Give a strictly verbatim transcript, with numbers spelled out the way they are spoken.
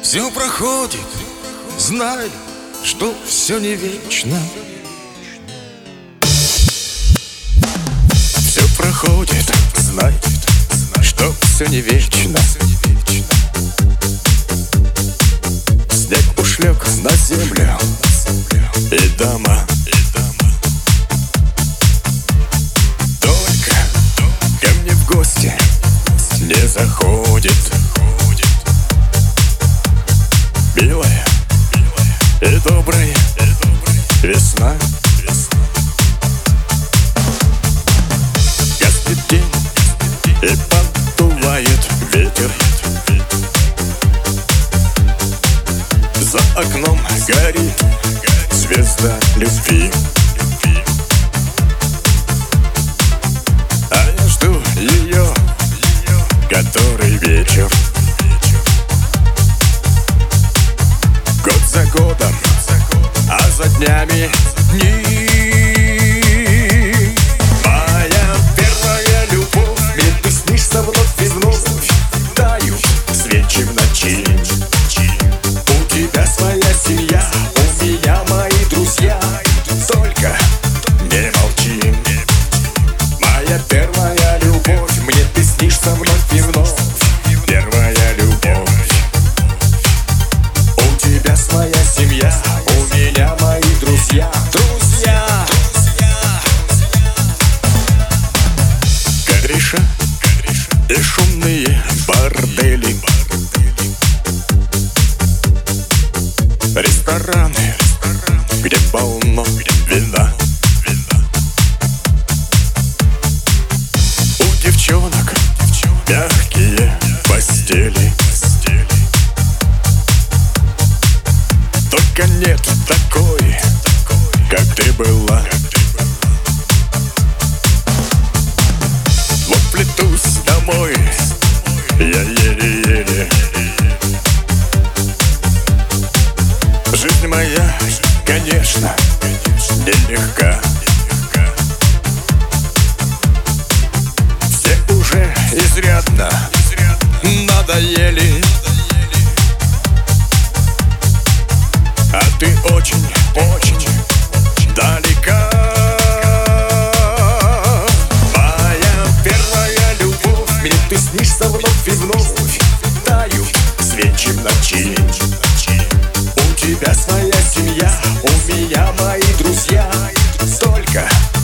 Все проходит, знай, что все не вечно. Все проходит, знай, что все не вечно. Снег уж лег на землю и дома. Только ко мне в гости не заходит милая и добрая весна. Гаснет день и поддувает ветер. За окном горит звезда любви. А я жду ее который вечер. Год за годом, а за днями дни. Моя первая любовь, мне ты снишься вновь и вновь. Тают свечи в ночи. У тебя своя семья, у меня мои друзья. Только не молчи. Моя первая любовь, мне ты снишься вновь и вновь. Первая любовь. У тебя своя семья, у меня мои друзья. Друзья. Кореша и шумные бордели. Рестораны, где полно вина. У девчонок мягкие постели. Только нет такой, как ты была. Вот плетусь домой я еле-еле. Жизнь моя, конечно, нелегка. Все уже изрядно надоели. А ты очень, очень далека. Моя первая любовь, мне ты снишься вновь и вновь. Тают свечи в ночи. У тебя своя семья, у меня мои друзья. Только